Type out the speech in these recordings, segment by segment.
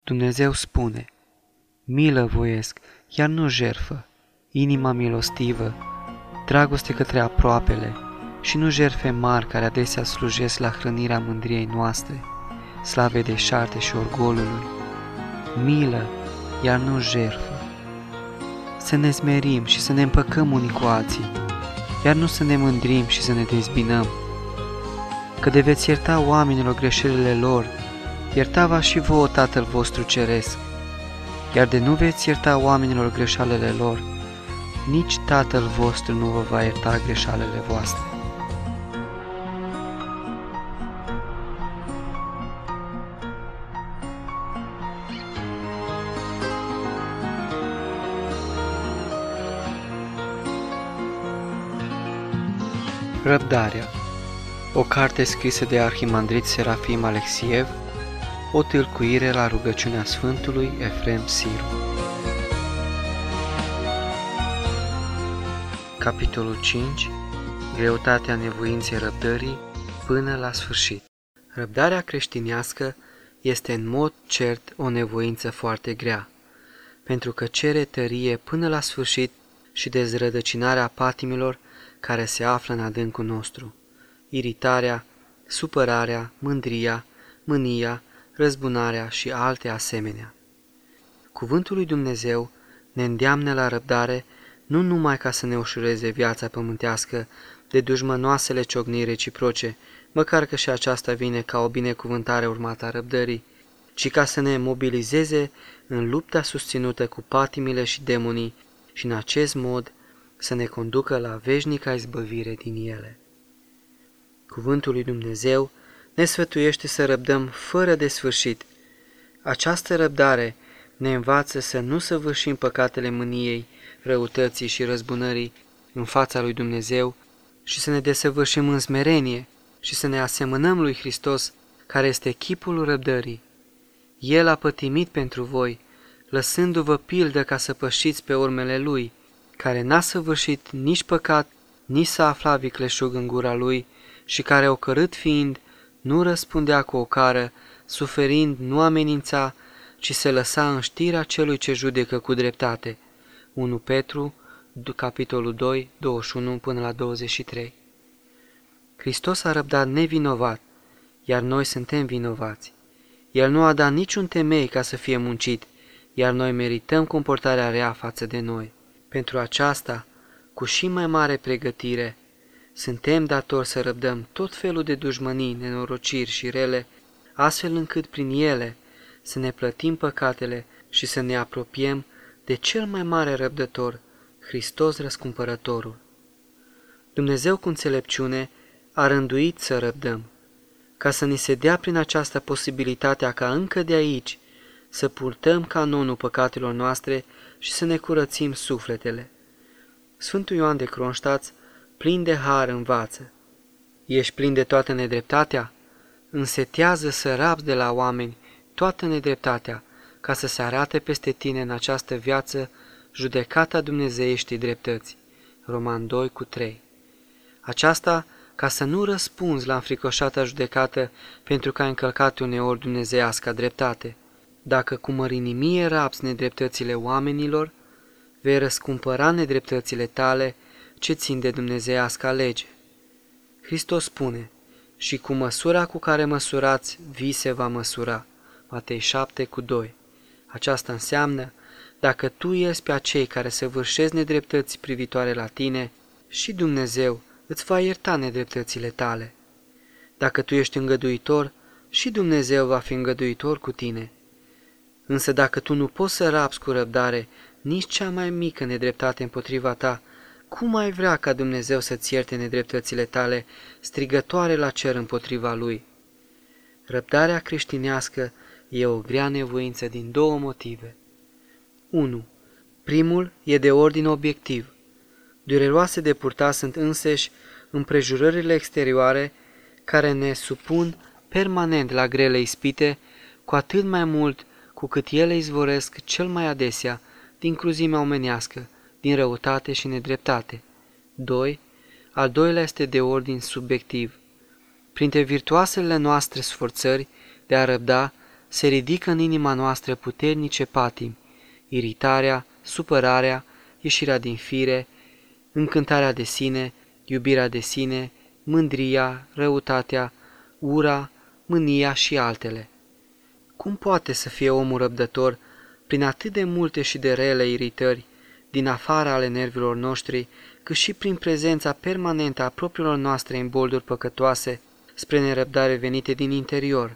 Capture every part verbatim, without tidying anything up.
Dumnezeu spune: milă voiesc, iar nu jertfă, inima milostivă, dragoste către aproapele și nu jertfe mari care adesea slujesc la hrănirea mândriei noastre, slavei deșarte și orgolului. Milă, iar nu jertfă. Să ne smerim și să ne împăcăm unii cu alții, iar nu să ne mândrim și să ne dezbinăm. Că de veți ierta oamenilor greșelile lor, ierta-va și vouă Tatăl vostru ceresc. Iar de nu veți ierta oamenilor greșalele lor, nici Tatăl vostru nu vă va ierta greșalele voastre. Răbdarea. O carte scrisă de arhimandrit Serafim Alexiev, o tâlcuire la rugăciunea Sfântului Efrem Siru. Capitolul cinci. Greutatea nevoinței răbdării până la sfârșit. Răbdarea creștinească este în mod cert o nevoință foarte grea, pentru că cere tărie până la sfârșit și dezrădăcinarea patimilor care se află în adâncul nostru, iritarea, supărarea, mândria, mânia, răzbunarea și alte asemenea. Cuvântul lui Dumnezeu ne îndeamnă la răbdare nu numai ca să ne ușureze viața pământească de dușmănoasele ciocniri reciproce, măcar că și aceasta vine ca o binecuvântare urmată a răbdării, ci ca să ne mobilizeze în lupta susținută cu patimile și demonii și în acest mod să ne conducă la veșnica izbăvire din ele. Cuvântul lui Dumnezeu ne sfătuiește să răbdăm fără de sfârșit. Această răbdare ne învață să nu săvârșim păcatele mâniei, răutății și răzbunării în fața lui Dumnezeu și să ne desăvârșim în smerenie și să ne asemănăm lui Hristos, care este chipul răbdării. El a pătimit pentru voi, lăsându-vă pildă ca să pășiți pe urmele lui, care n-a săvârșit nici păcat, nici s-a aflat vicleșug în gura lui și care, ocărât fiind, nu răspundea cu ocară, suferind nu amenința, ci se lăsa în știrea celui ce judecă cu dreptate. unu Petru, capitolul doi, douăzeci și unu până la douăzeci și trei. Hristos a răbdat nevinovat, iar noi suntem vinovați. El nu a dat niciun temei ca să fie muncit, iar noi merităm comportarea rea față de noi. Pentru aceasta, cu și mai mare pregătire, suntem datori să răbdăm tot felul de dușmănii, nenorociri și rele, astfel încât prin ele să ne plătim păcatele și să ne apropiem de cel mai mare răbdător, Hristos Răscumpărătorul. Dumnezeu cu înțelepciune a rânduit să răbdăm, ca să ni se dea prin aceasta posibilitatea ca încă de aici să purtăm canonul păcatelor noastre și să ne curățim sufletele. Sfântul Ioan de Cronștaț, plin de har, învață: ești plin de toată nedreptatea? Însetează să rabzi de la oameni toată nedreptatea, ca să se arate peste tine în această viață judecata dumnezeieștii dreptăți. Roman doi cu trei. Aceasta ca să nu răspunzi la înfricoșata judecată pentru că ai încălcat uneori dumnezeiasca dreptate. Dacă cu mărinimie rabzi nedreptățile oamenilor, vei răscumpăra nedreptățile tale ce țin de dumnezeiasca lege. Hristos spune: și cu măsura cu care măsurați, vi se va măsura. Matei șapte cu doi. Aceasta înseamnă, dacă tu ierzi pe acei care săvârșesc nedreptăți privitoare la tine, și Dumnezeu îți va ierta nedreptățile tale. Dacă tu ești îngăduitor, și Dumnezeu va fi îngăduitor cu tine. Însă dacă tu nu poți să rabzi cu răbdare nici cea mai mică nedreptate împotriva ta, cum ai vrea ca Dumnezeu să-ți ierte nedreptățile tale, strigătoare la cer împotriva Lui? Răbdarea creștinească e o grea nevoință din două motive. unu. Primul e de ordin obiectiv. Dureroase de purtat sunt înseși împrejurările exterioare care ne supun permanent la grele ispite, cu atât mai mult cu cât ele izvoresc cel mai adesea din cruzimea omenească, din răutate și nedreptate. doi. Al doilea este de ordin subiectiv. Printre virtuoasele noastre sforțări de a răbda, se ridică în inima noastră puternice patimi, iritarea, supărarea, ieșirea din fire, încântarea de sine, iubirea de sine, mândria, răutatea, ura, mânia și altele. Cum poate să fie omul răbdător prin atât de multe și de rele iritări, din afara ale nervilor noștri, cât și prin prezența permanentă a propriilor noastre imbolduri păcătoase, spre nerăbdare venite din interior?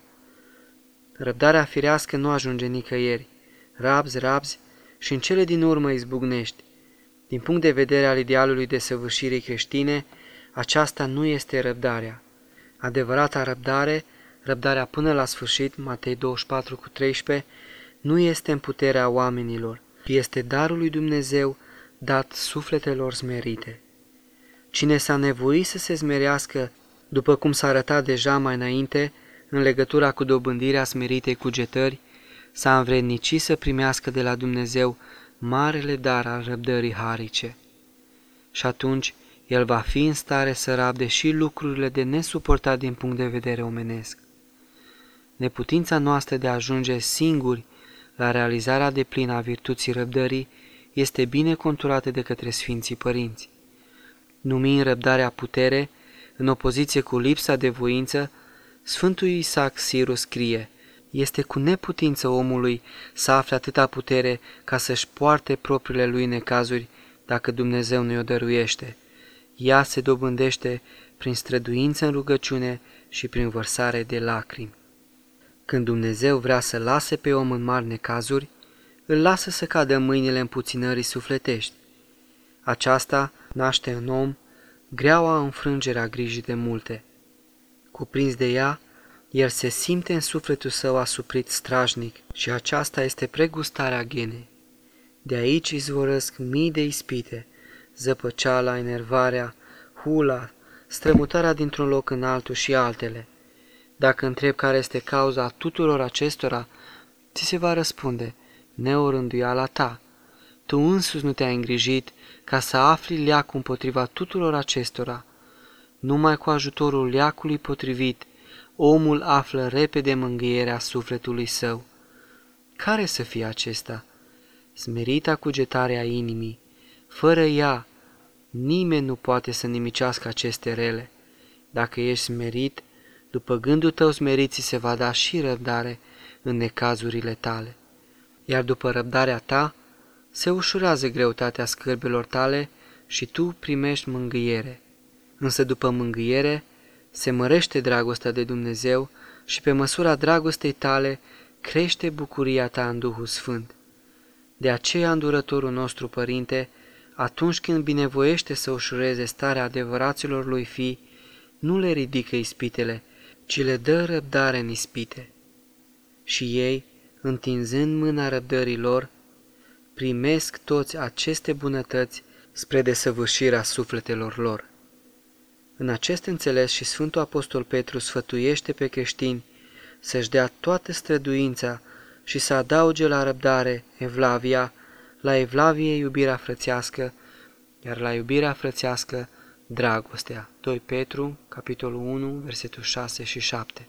Răbdarea firească nu ajunge nicăieri. Rabzi, rabzi și în cele din urmă izbucnești. Din punct de vedere al idealului de săvârșirii creștine, aceasta nu este răbdarea. Adevărata răbdare, răbdarea până la sfârșit, Matei douăzeci și patru cu treisprezece, nu este în puterea oamenilor, ci este darul lui Dumnezeu dat sufletelor smerite. Cine s-a nevoit să se smerească, după cum s-a arătat deja mai înainte, în legătura cu dobândirea smeritei cugetări, s-a învrednicit să primească de la Dumnezeu marele dar al răbdării harice. Și atunci el va fi în stare să rabde și lucrurile de nesuportat din punct de vedere omenesc. Neputința noastră de a ajunge singuri la realizarea deplină a virtuții răbdării este bine conturată de către Sfinții Părinți. Numind răbdarea putere, în opoziție cu lipsa de voință, Sfântul Isaac Siru scrie: este cu neputință omului să afle atâta putere ca să-și poarte propriile lui necazuri dacă Dumnezeu nu-i o dăruiește. Ea se dobândește prin străduință în rugăciune și prin vărsare de lacrimi. Când Dumnezeu vrea să lase pe om în mari necazuri, îl lasă să cadă în mâinile împuținării sufletești. Aceasta naște în om greaua înfrângerea grijii de multe. Cuprins de ea, el se simte în sufletul său asuprit strajnic și aceasta este pregustarea ghenei. De aici izvorăsc mii de ispite, zăpăceala, enervarea, hula, strămutarea dintr-un loc în altul și altele. Dacă întreb care este cauza tuturor acestora, ți se va răspunde: neorânduiala ta. Tu însuți nu te-ai îngrijit ca să afli leacul împotriva tuturor acestora. Numai cu ajutorul leacului potrivit, omul află repede mângâierea sufletului său. Care să fie acesta? Smerita cugetare a inimii. Fără ea, nimeni nu poate să nimicească aceste rele. Dacă ești smerit, după gândul tău smerit ți se va da și răbdare în necazurile tale. Iar după răbdarea ta, se ușurează greutatea scârbelor tale și tu primești mângâiere. Însă după mângâiere se mărește dragostea de Dumnezeu și pe măsura dragostei tale crește bucuria ta în Duhul Sfânt. De aceea îndurătorul nostru Părinte, atunci când binevoiește să ușureze starea adevăraților lui fii, nu le ridică ispitele, ci le dă răbdare în ispite. Și ei, întinzând mâna răbdării lor, primesc toți aceste bunătăți spre desăvârșirea sufletelor lor. În acest înțeles și Sfântul Apostol Petru sfătuiește pe creștini să-și dea toată străduința și să adauge la răbdare evlavia, la evlavie iubirea frățească, iar la iubirea frățească dragostea. doi Petru, capitolul unu, versetul șase și șapte.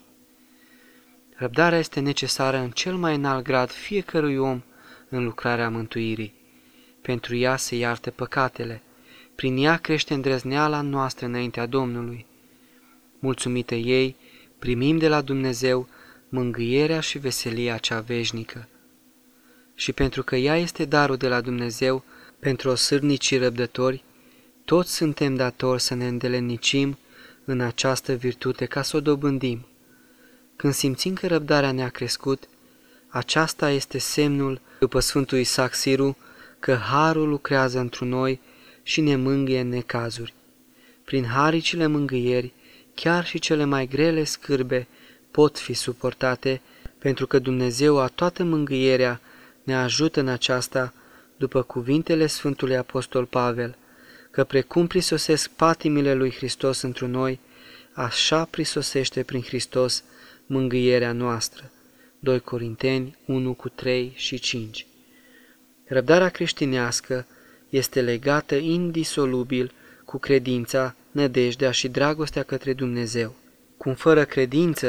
Răbdarea este necesară în cel mai înalt grad fiecărui om în lucrarea mântuirii. Pentru ea se iartă păcatele, prin ea crește îndrăzneala noastră înaintea Domnului. Mulțumită ei, primim de la Dumnezeu mângâierea și veselia cea veșnică. Și pentru că ea este darul de la Dumnezeu pentru osârnicii răbdători, toți suntem datori să ne îndeletnicim în această virtute ca să o dobândim. Când simțim că răbdarea ne-a crescut, aceasta este semnul, după Sfântul Isaac Siru, că harul lucrează întru noi și ne mângâie în necazuri. Prin haricile mângâieri, chiar și cele mai grele scârbe pot fi suportate, pentru că Dumnezeu a toată mângâierea ne ajută în aceasta, după cuvintele Sfântului Apostol Pavel, că precum prisosesc patimile lui Hristos întru noi, așa prisosește prin Hristos mângâierea noastră. doi Corinteni unu cu trei și cinci. Răbdarea creștinească este legată indisolubil cu credința, nădejdea și dragostea către Dumnezeu. Cum fără credință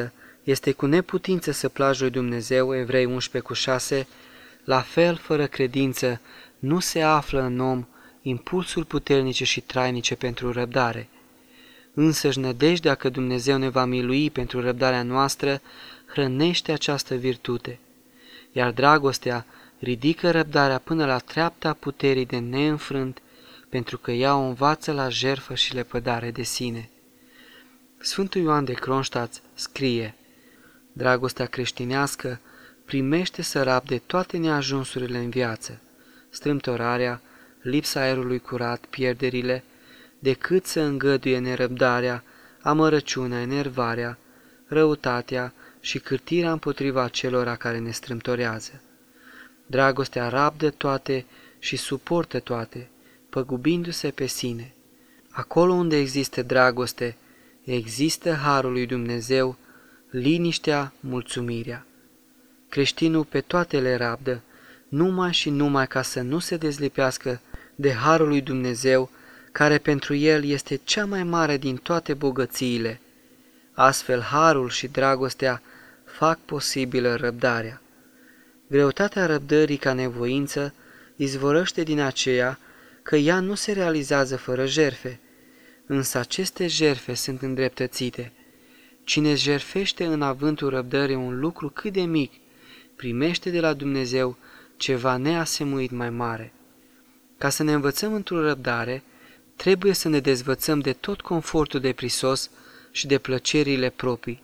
Este cu neputință să placi lui Dumnezeu, Evrei unsprezece cu șase, la fel, fără credință, nu se află în om impulsuri puternice și trainice pentru răbdare. Însăși nădejdea că Dumnezeu ne va milui pentru răbdarea noastră hrănește această virtute, iar dragostea ridică răbdarea până la treapta puterii de neînfrânt, pentru că ea o învață la jertfă și lepădare de sine. Sfântul Ioan de Kronstadt scrie: dragostea creștinească primește să rabde toate neajunsurile în viață, strâmtorarea, lipsa aerului curat, pierderile, decât să îngăduie nerăbdarea, amărăciunea, enervarea, răutatea și cârtirea împotriva celora care ne strâmtorează. Dragostea rabdă toate și suportă toate, păgubindu-se pe sine. Acolo unde există dragoste, există harul lui Dumnezeu, liniștea, mulțumirea. Creștinul pe toate le rabdă, numai și numai ca să nu se dezlipească de harul lui Dumnezeu, care pentru el este cea mai mare din toate bogățiile. Astfel, harul și dragostea fac posibilă răbdarea. Greutatea răbdării ca nevoință izvorăște din aceea că ea nu se realizează fără jertfe, însă aceste jertfe sunt îndreptățite. Cine jertfește în avântul răbdării un lucru cât de mic, primește de la Dumnezeu ceva neasemuit mai mare. Ca să ne învățăm într-o răbdare, trebuie să ne dezvățăm de tot confortul deprisos și de plăcerile proprii.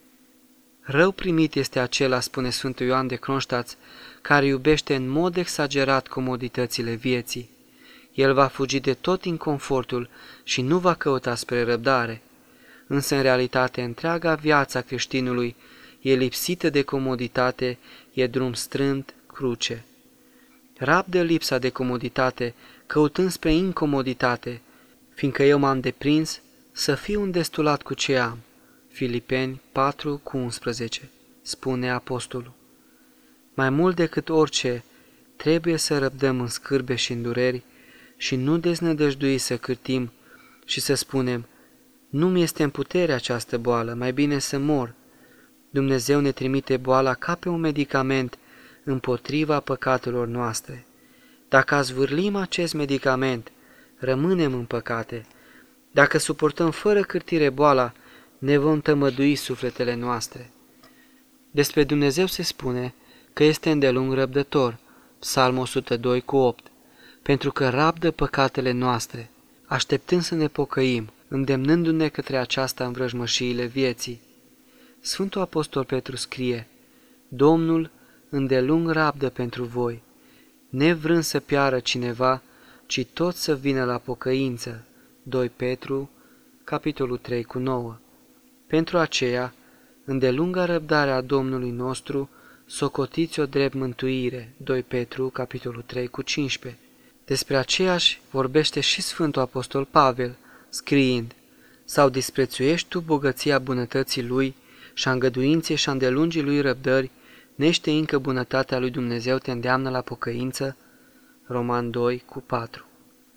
Rău primit este acela, spune Sfântul Ioan de Kronstadt, care iubește în mod exagerat comoditățile vieții. El va fugi de tot inconfortul și nu va căuta spre răbdare. Însă, în realitate, întreaga viața creștinului e lipsită de comoditate, e drum strâmt, cruce. Rabdă lipsa de comoditate, căutând spre incomoditate, fiindcă eu m-am deprins să fiu îndestulat cu ce am. Filipeni patru cu unsprezece, spune apostolul. Mai mult decât orice, trebuie să răbdăm în scârbe și în dureri și nu deznădăjdui să cârtim și să spunem: nu-mi este în putere această boală, mai bine să mor. Dumnezeu ne trimite boala ca pe un medicament împotriva păcatelor noastre. Dacă azvârlim acest medicament, rămânem în păcate. Dacă suportăm fără cârtire boala, ne vom tămădui sufletele noastre. Despre Dumnezeu se spune că este îndelung răbdător, Psalmul o sută doi cu opt, pentru că rabdă păcatele noastre, așteptând să ne pocăim, îndemnându-ne către aceasta în vrăjmășiile vieții. Sfântul Apostol Petru scrie: Domnul îndelung rabdă pentru voi, nevrând să piară cineva, ci tot să vină la pocăință. doi Petru, capitolul trei cu nouă. Pentru aceea, îndelunga răbdarea Domnului nostru, socotiți-o drept mântuire. doi Petru, capitolul trei cu cincisprezece. Despre aceeași vorbește și Sfântul Apostol Pavel, scriind: sau disprețuiești tu bogăția bunătății Lui și a îngăduinței și a îndelungii Lui răbdări, neștiind că bunătatea Lui Dumnezeu te îndeamnă la pocăință? Roman doi cu patru.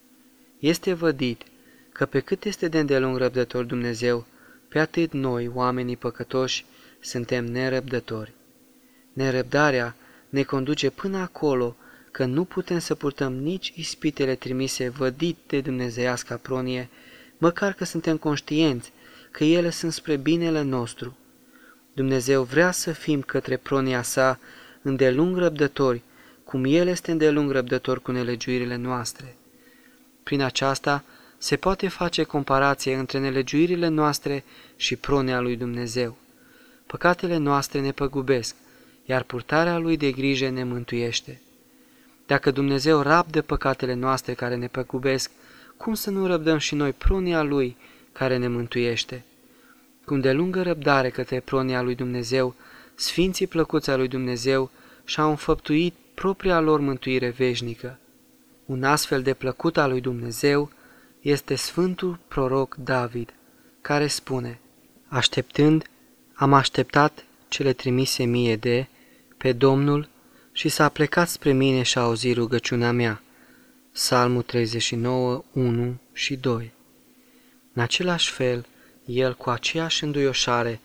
Este vădit că pe cât este de îndelung răbdător Dumnezeu, pe atât noi, oamenii păcătoși, suntem nerăbdători. Nerăbdarea ne conduce până acolo că nu putem să purtăm nici ispitele trimise vădit de dumnezeiasca pronie, măcar că suntem conștienți că ele sunt spre binele nostru. Dumnezeu vrea să fim către pronia sa îndelung răbdători, cum El este îndelung răbdător cu nelegiuirile noastre. Prin aceasta se poate face comparație între nelegiuirile noastre și pronia lui Dumnezeu. Păcatele noastre ne păgubesc, iar purtarea Lui de grijă ne mântuiește. Dacă Dumnezeu rabdă păcatele noastre care ne păgubesc, cum să nu răbdăm și noi pronia Lui care ne mântuiește? Cu îndelungă răbdare către pronia lui Dumnezeu, sfinții plăcuți al lui Dumnezeu și-au înfăptuit propria lor mântuire veșnică. Un astfel de plăcut al lui Dumnezeu este Sfântul Proroc David, care spune: așteptând, am așteptat cele trimise mie de pe Domnul și s-a plecat spre mine și a auzit rugăciunea mea. Psalmul treizeci și nouă, unu și doi. În același fel, el, cu aceeași înduioșare,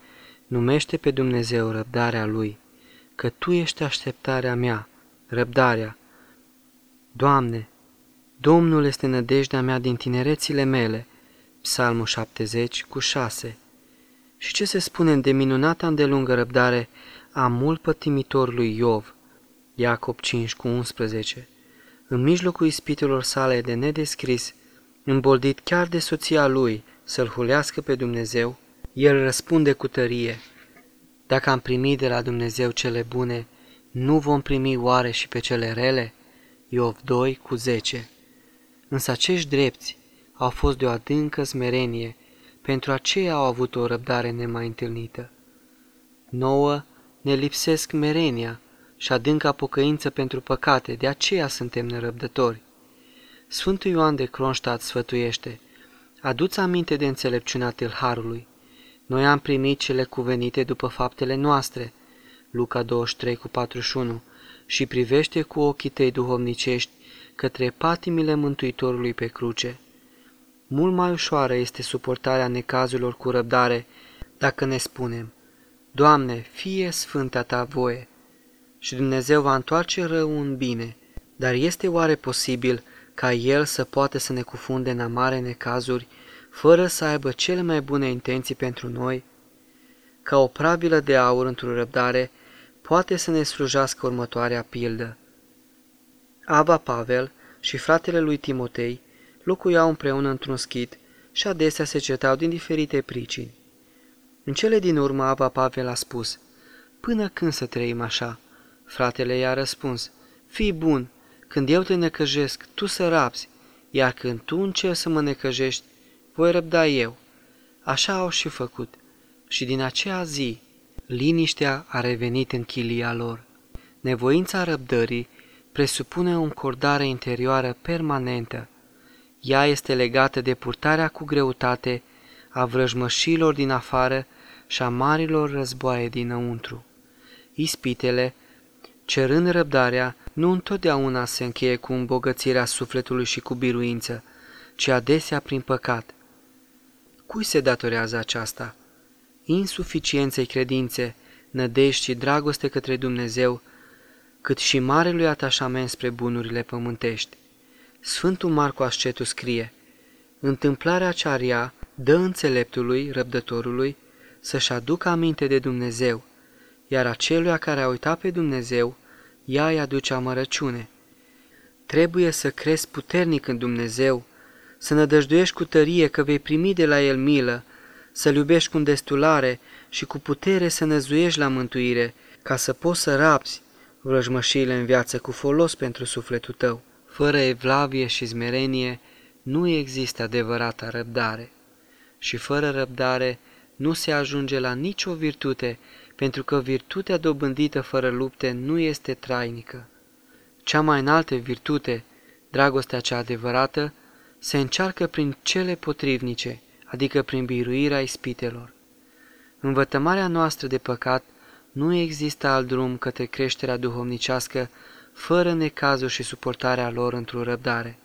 Numește pe Dumnezeu răbdarea Lui, că Tu ești așteptarea mea, răbdarea. Doamne, Domnul este nădejdea mea din tinerețile mele. Psalmul șaptezeci cu șase. Și ce se spune de minunata îndelungă răbdare a mult pătimitorului Iov? Iacob cinci cu unsprezece. În mijlocul ispitelor sale de nedescris, îmboldit chiar de soția lui să-L hulească pe Dumnezeu, el răspunde cu tărie: dacă am primit de la Dumnezeu cele bune, nu vom primi oare și pe cele rele? Iov doi cu zece. Însă acești drepți au fost de o adâncă smerenie, pentru aceea au avut o răbdare nemai întâlnită. Nouă ne lipsesc merenia și adânca pocăință pentru păcate, de aceea suntem nerăbdători. Sfântul Ioan de Kronstadt sfătuiește: adu-ți aminte de înțelepciunea tâlharului. Noi am primit cele cuvenite după faptele noastre, Luca douăzeci și trei cu patruzeci și unu, și privește cu ochii tăi duhovnicești către patimile Mântuitorului pe cruce. Mult mai ușoară este suportarea necazurilor cu răbdare dacă ne spunem: Doamne, fie sfânta Ta voie, și Dumnezeu va întoarce răul în bine. Dar este oare posibil ca El să poată să ne cufunde în amare necazuri, fără să aibă cele mai bune intenții pentru noi? Ca o prabilă de aur într-o răbdare, poate să ne slujească următoarea pildă. Ava Pavel și fratele lui Timotei locuiau împreună într-un schid și adesea se certau din diferite pricini. În cele din urmă, Ava Pavel a spus: până când să trăim așa? Fratele i-a răspuns: fii bun, când eu te necăjesc, tu să rabzi, iar când tu încerci să mă necăjești, voi răbda eu. Așa au și făcut. Și din aceea zi, liniștea a revenit în chilia lor. Nevoința răbdării presupune o încordare interioară permanentă. Ea este legată de purtarea cu greutate a vrăjmășilor din afară și a marilor războaie dinăuntru. Ispitele, cerând răbdarea, nu întotdeauna se încheie cu îmbogățirea sufletului și cu biruință, ci adesea prin păcat. Cui se datorează aceasta? Insuficienței credințe, nădejde și dragoste către Dumnezeu, cât și marelui atașament spre bunurile pământești. Sfântul Marcu Ascetul scrie: întâmplarea aceea dă înțeleptului, răbdătorului, să-și aducă aminte de Dumnezeu, iar aceluia care a uitat pe Dumnezeu, ea îi aduce amărăciune. Trebuie să crezi puternic în Dumnezeu, să nădăjduiești cu tărie că vei primi de la El milă, să-L iubești cu îndestulare și cu putere să năzuiești la mântuire, ca să poți să rabzi vrăjmășiile în viață cu folos pentru sufletul tău. Fără evlavie și smerenie nu există adevărata răbdare. Și fără răbdare nu se ajunge la nicio virtute, pentru că virtutea dobândită fără lupte nu este trainică. Cea mai înaltă virtute, dragostea cea adevărată, se încearcă prin cele potrivnice, adică prin biruirea ispitelor. În vătămarea noastră de păcat nu există alt drum către creșterea duhovnicească fără necazul și suportarea lor într-o răbdare.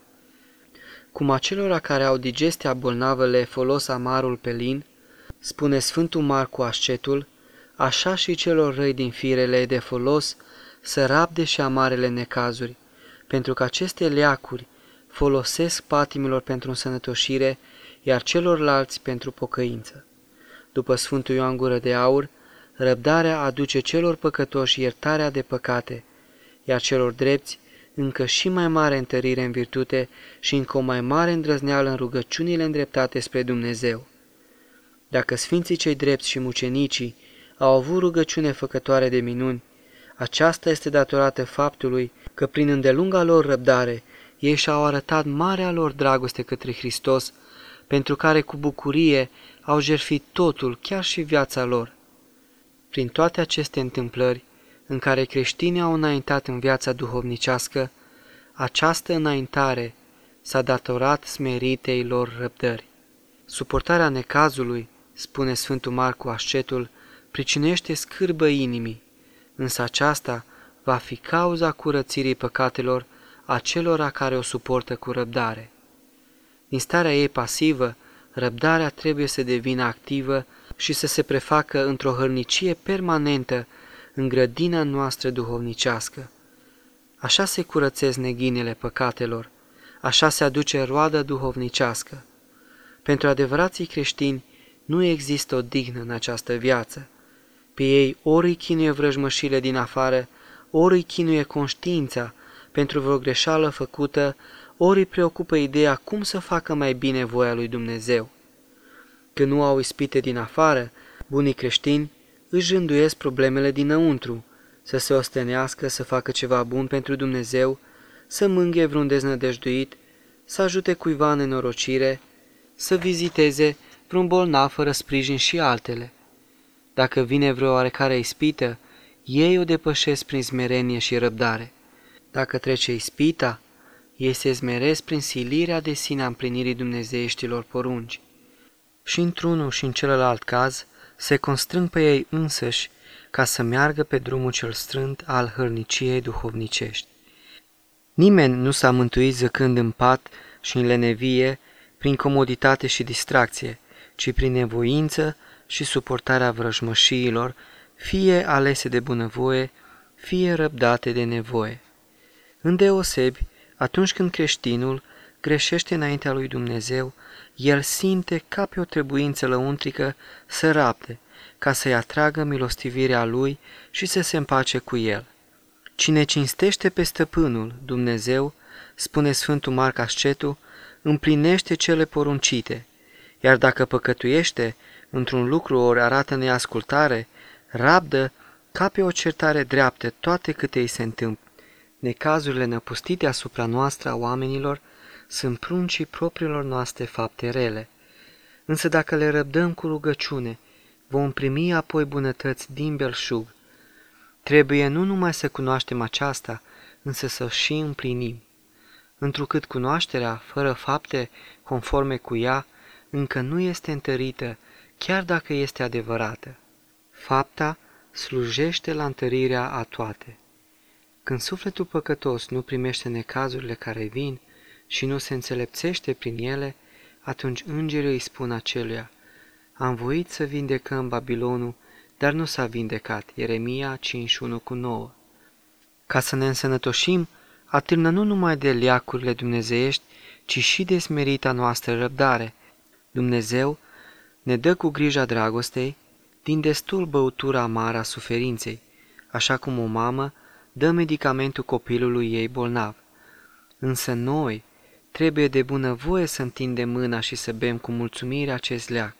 Cum acelora care au digestia bolnavă le folos amarul pelin, spune Sfântul Marcu Ascetul, așa și celor răi din fire le e de folos să rabde și amarele necazuri, pentru că aceste leacuri folosesc patimilor pentru însănătoșire, iar celorlalți pentru pocăință. După Sfântul Ioan Gură de Aur, răbdarea aduce celor păcătoși iertarea de păcate, iar celor drepți încă și mai mare întărire în virtute și încă o mai mare îndrăzneală în rugăciunile îndreptate spre Dumnezeu. Dacă sfinții cei drepți și mucenicii au avut rugăciune făcătoare de minuni, aceasta este datorată faptului că prin îndelunga lor răbdare ei și-au arătat marea lor dragoste către Hristos, pentru care cu bucurie au jertfit totul, chiar și viața lor. Prin toate aceste întâmplări, în care creștinii au înaintat în viața duhovnicească, această înaintare s-a datorat smeritei lor răbdări. Suportarea necazului, spune Sfântul Marcu Ascetul, pricinuiește scârbă inimii, însă aceasta va fi cauza curățirii păcatelor acelora care o suportă cu răbdare. Din starea ei pasivă, răbdarea trebuie să devină activă și să se prefacă într-o hărnicie permanentă în grădina noastră duhovnicească. Așa se curățesc neghinele păcatelor, așa se aduce roada duhovnicească. Pentru adevărații creștini nu există o dignă în această viață. Pe ei ori îi chinuie vrăjmășile din afară, ori îi chinuie conștiința pentru vreo greșeală făcută, ori îi preocupă ideea cum să facă mai bine voia lui Dumnezeu. Când nu au ispite din afară, bunii creștini își rânduiesc problemele dinăuntru, să se ostenească, să facă ceva bun pentru Dumnezeu, să mângâie vreun deznădăjduit, să ajute cuiva în nenorocire, să viziteze vreun bolnav fără sprijin și altele. Dacă vine vreo oarecare ispită, ei o depășesc prin smerenie și răbdare. Dacă trece ispita, ei se smeresc prin silirea de sine a împlinirii dumnezeieștilor porunci. Și într-unul și în celălalt caz se constrâng pe ei însăși ca să meargă pe drumul cel strânt al hărniciei duhovnicești. Nimeni nu s-a mântuit zăcând în pat și în lenevie, prin comoditate și distracție, ci prin nevoință și suportarea vrăjmășiilor, fie alese de bunăvoie, fie răbdate de nevoie. Îndeosebi, atunci când creștinul greșește înaintea lui Dumnezeu, el simte ca pe o trebuință lăuntrică să rabde, ca să-i atragă milostivirea lui și să se împace cu el. Cine cinstește pe stăpânul, Dumnezeu, spune Sfântul Marc Ascetu, împlinește cele poruncite, iar dacă păcătuiește, într-un lucru ori arată neascultare, rabdă ca pe o certare dreaptă toate câte îi se întâmplă. Necazurile năpustite asupra noastră a oamenilor sunt pruncii propriilor noastre fapte rele. Însă dacă le răbdăm cu rugăciune, vom primi apoi bunătăți din belșug. Trebuie nu numai să cunoaștem aceasta, însă să o și împlinim. Întrucât cunoașterea, fără fapte conforme cu ea, încă nu este întărită, chiar dacă este adevărată. Fapta slujește la întărirea a toate. Când sufletul păcătos nu primește necazurile care vin și nu se înțelepțește prin ele, atunci îngerii îi spun aceluia: am voit să vindecăm Babilonul, dar nu s-a vindecat. Ieremia cinci unu cu nouă. Ca să ne însănătoșim, atârnă nu numai de leacurile dumnezeiești, ci și de smerita noastră răbdare. Dumnezeu ne dă cu grija dragostei din destul băutura amară a suferinței, așa cum o mamă dă medicamentul copilului ei bolnav. Însă noi trebuie de bunăvoie să întindem mâna și să bem cu mulțumire acest leac.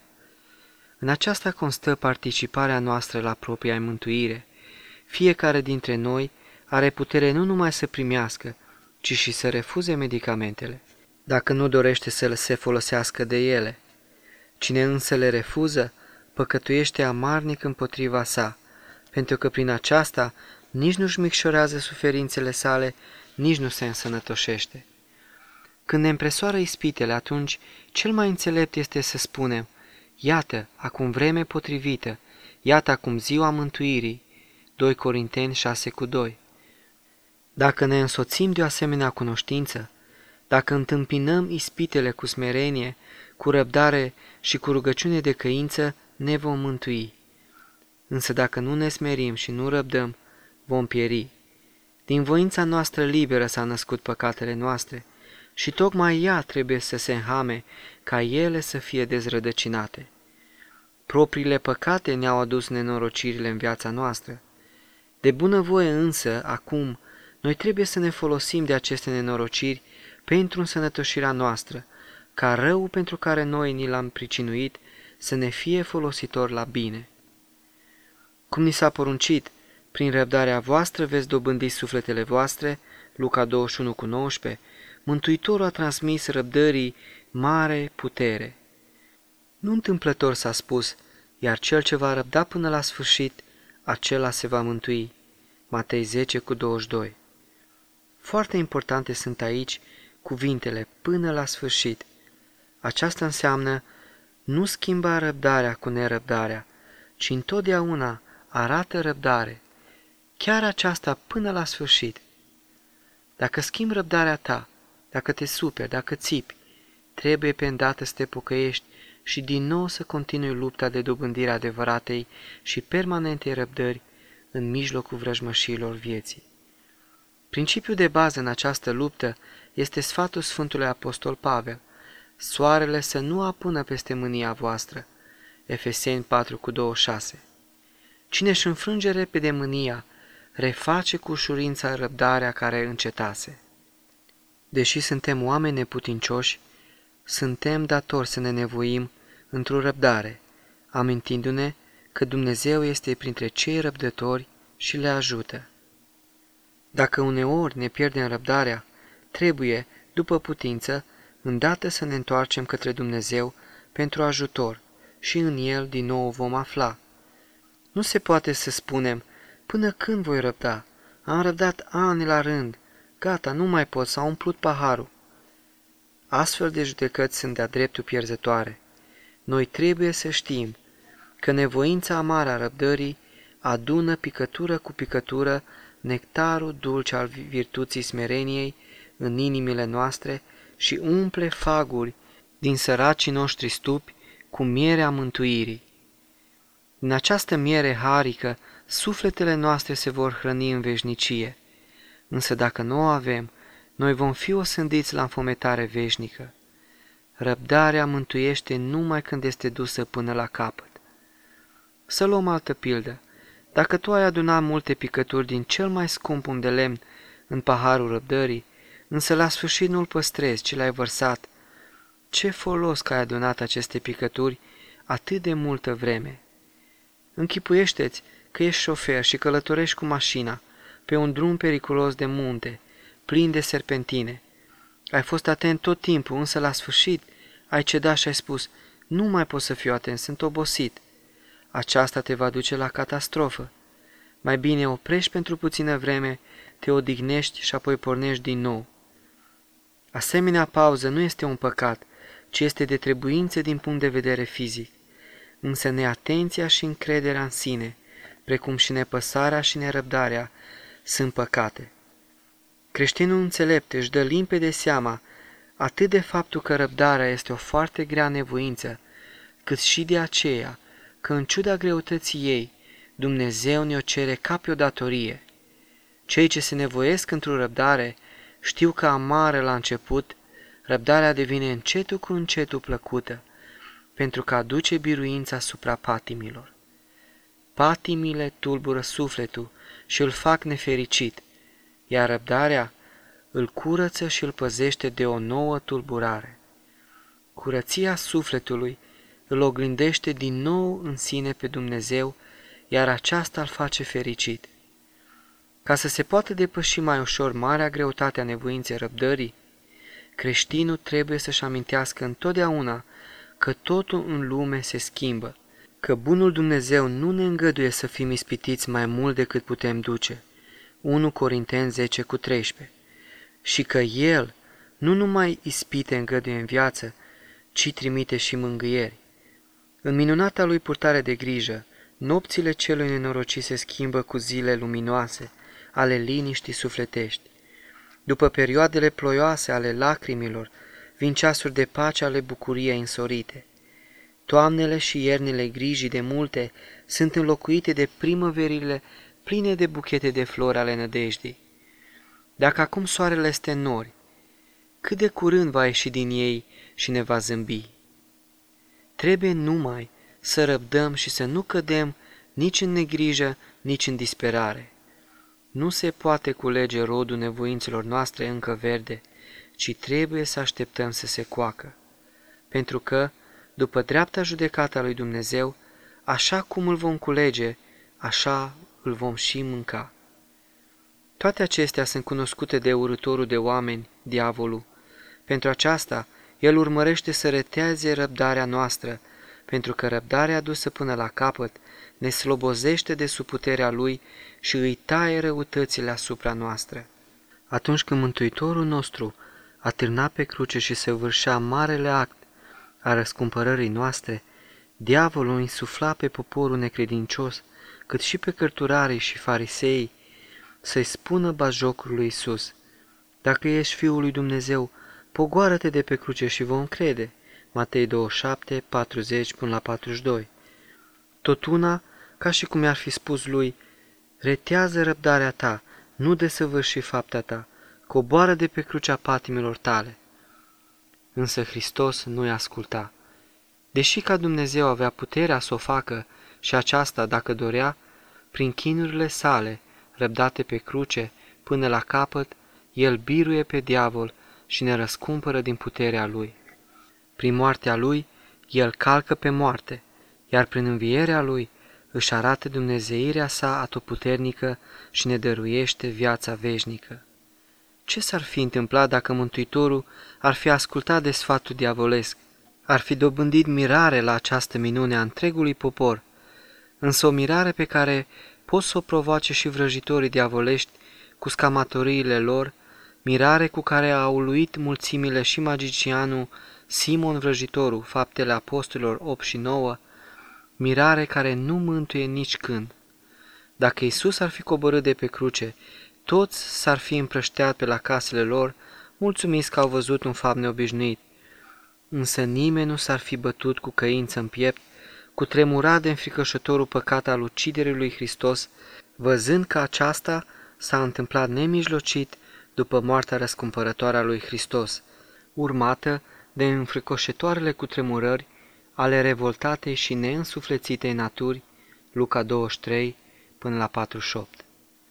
În aceasta constă participarea noastră la propria mântuire. Fiecare dintre noi are putere nu numai să primească, ci și să refuze medicamentele, dacă nu dorește să se folosească de ele. Cine însă le refuză, păcătuiește amarnic împotriva sa, pentru că prin aceasta nici nu-și micșorează suferințele sale, nici nu se însănătoșește. Când ne împresoară ispitele, atunci cel mai înțelept este să spunem: iată, acum vreme potrivită, iată acum ziua mântuirii, doi Corinteni șase cu doi. Dacă ne însoțim de o asemenea cunoștință, dacă întâmpinăm ispitele cu smerenie, cu răbdare și cu rugăciune de căință, ne vom mântui. Însă dacă nu ne smerim și nu răbdăm, vom pieri. Din voința noastră liberă s-a născut păcatele noastre și tocmai ea trebuie să se înhame ca ele să fie dezrădăcinate. Propriile păcate ne-au adus nenorocirile în viața noastră. De bunăvoie însă, acum, noi trebuie să ne folosim de aceste nenorociri pentru însănătoșirea noastră, ca răul pentru care noi ni l-am pricinuit să ne fie folositor la bine. Cum ni s-a poruncit, prin răbdarea voastră veți dobândi sufletele voastre, Luca douăzeci și unu cu nouăsprezece, Mântuitorul a transmis răbdării mare putere. Nu întâmplător s-a spus: iar cel ce va răbda până la sfârșit, acela se va mântui. Matei zece cu douăzeci și doi. Foarte importante sunt aici cuvintele până la sfârșit. Aceasta înseamnă nu schimba răbdarea cu nerăbdarea, ci întotdeauna arată răbdare, chiar aceasta până la sfârșit. Dacă schimbi răbdarea ta, dacă te superi, dacă țipi, trebuie pe îndată să te pocăiești și din nou să continui lupta de dobândire adevăratei și permanentei răbdări în mijlocul vrăjmășiilor vieții. Principiul de bază în această luptă este sfatul Sfântului Apostol Pavel: soarele să nu apună peste mânia voastră. Efeseni patru cu douăzeci și șase. Cine își înfrânge repede mânia, reface cu ușurință răbdarea care încetase. Deși suntem oameni neputincioși, suntem datori să ne nevoim într-o răbdare, amintindu-ne că Dumnezeu este printre cei răbdători și le ajută. Dacă uneori ne pierdem răbdarea, trebuie, după putință, îndată să ne întoarcem către Dumnezeu pentru ajutor și în El din nou vom afla. Nu se poate să spunem: până când voi răbda? Am răbdat ani la rând, gata, nu mai pot, s-a umplut paharul. Astfel de judecăți sunt de-a dreptul pierzătoare. Noi trebuie să știm că nevoința amară a răbdării adună picătură cu picătură nectarul dulce al virtuții smereniei în inimile noastre și umple faguri din săracii noștri stupi cu mierea mântuirii. În această miere harică, sufletele noastre se vor hrăni în veșnicie, însă dacă nu o avem, noi vom fi osândiți la înfometare veșnică. Răbdarea mântuiește numai când este dusă până la capăt. Să luăm altă pildă. Dacă tu ai adunat multe picături din cel mai scump un de lemn în paharul răbdării, însă la sfârșit nu-l păstrezi, ci l-ai vărsat, ce folos că ai adunat aceste picături atât de multă vreme? Închipuiește-ți că ești șofer și călătorești cu mașina pe un drum periculos de munte, plin de serpentine. Ai fost atent tot timpul, însă la sfârșit ai cedat și ai spus: nu mai pot să fiu atent, sunt obosit. Aceasta te va duce la catastrofă. Mai bine oprești pentru puțină vreme, te odihnești și apoi pornești din nou. Asemenea pauză nu este un păcat, ci este de trebuință din punct de vedere fizic. Însă neatenția și încrederea în sine, precum și nepăsarea și nerăbdarea, sunt păcate. Creștinul înțelept își dă limpede seama atât de faptul că răbdarea este o foarte grea nevoință, cât și de aceea că în ciuda greutății ei, Dumnezeu ne-o cere ca pe o datorie. Cei ce se nevoiesc într-o răbdare știu că amară la început, răbdarea devine încetul cu încetul plăcută, pentru că aduce biruința asupra patimilor. Patimile tulbură sufletul și îl fac nefericit, iar răbdarea îl curăță și îl păzește de o nouă tulburare. Curăția sufletului îl oglindește din nou în sine pe Dumnezeu, iar aceasta îl face fericit. Ca să se poată depăși mai ușor marea greutate a nevoinței răbdării, creștinul trebuie să-și amintească întotdeauna că totul în lume se schimbă, că bunul Dumnezeu nu ne îngăduie să fim ispitiți mai mult decât putem duce, unu Corinteni zece cu treisprezece, și că El nu numai ispite îngăduie în viață, ci trimite și mângâieri. În minunata Lui purtare de grijă, nopțile celui nenorocit se schimbă cu zile luminoase ale liniștii sufletești. După perioadele ploioase ale lacrimilor, vin ceasuri de pace ale bucuriei însorite. Toamnele și iernile grijii de multe sunt înlocuite de primăverile pline de buchete de flori ale nădejdii. Dacă acum soarele este în nori, cât de curând va ieși din ei și ne va zâmbi. Trebuie numai să răbdăm și să nu cădem nici în negrijă, nici în disperare. Nu se poate culege rodul nevoințelor noastre încă verde, ci trebuie să așteptăm să se coacă. Pentru că, după dreapta judecată a lui Dumnezeu, așa cum îl vom culege, așa îl vom și mânca. Toate acestea sunt cunoscute de urâtorul de oameni, diavolul. Pentru aceasta, el urmărește să reteaze răbdarea noastră, pentru că răbdarea adusă până la capăt ne slobozește de sub puterea lui și îi taie răutățile asupra noastră. Atunci când Mântuitorul nostru a târnat pe cruce și se vârșea marele act a răscumpărării noastre, diavolul insufla pe poporul necredincios, cât și pe cărturarii și farisei, să-i spună batjocul lui Iisus: dacă ești Fiul lui Dumnezeu, pogoară-te de pe cruce și vom crede. Matei douăzeci și șapte, patruzeci până la patruzeci și doi. Tot una, ca și cum i-ar fi spus lui: retează răbdarea ta, nu desăvârși fapta ta, coboară de pe crucea patimilor tale. Însă Hristos nu-i asculta. Deși ca Dumnezeu avea puterea să o facă și aceasta, dacă dorea, prin chinurile sale, răbdate pe cruce, până la capăt, El biruie pe diavol și ne răscumpără din puterea Lui. Prin moartea Lui, El calcă pe moarte, iar prin învierea Lui își arată dumnezeirea sa atotputernică și ne dăruiește viața veșnică. Ce s-ar fi întâmplat dacă Mântuitorul ar fi ascultat de sfatul diavolesc? Ar fi dobândit mirare la această minune a întregului popor, însă o mirare pe care pot să o provoace și vrăjitorii diavolești cu scamatoriile lor, mirare cu care a uluit mulțimile și magicianul Simon Vrăjitorul, Faptele Apostolilor opt și nouă, mirare care nu mântuie nici când. Dacă Iisus ar fi coborât de pe cruce, toți s-ar fi împrășteat pe la casele lor, mulțumiți că au văzut un fapt neobișnuit. Însă nimeni nu s-ar fi bătut cu căință în piept, cu tremurat de înfricoșătorul păcat al uciderii lui Hristos, văzând că aceasta s-a întâmplat nemijlocit după moartea răscumpărătoare a lui Hristos, urmată de înfricoșătoarele cutremurări ale revoltatei și neînsuflețitei naturi, Luca douăzeci și trei până la patruzeci și opt.